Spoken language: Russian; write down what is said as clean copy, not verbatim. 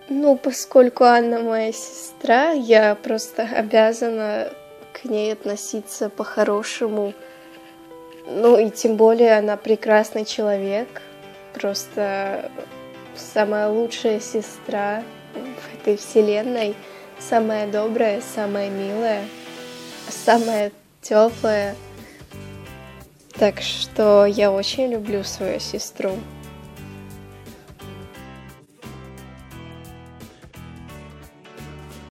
Ну, поскольку Анна моя сестра, я просто обязана к ней относиться по-хорошему. Ну и тем более она прекрасный человек, просто самая лучшая сестра в этой вселенной, самая добрая, самая милая, самая теплая. Так что я очень люблю свою сестру.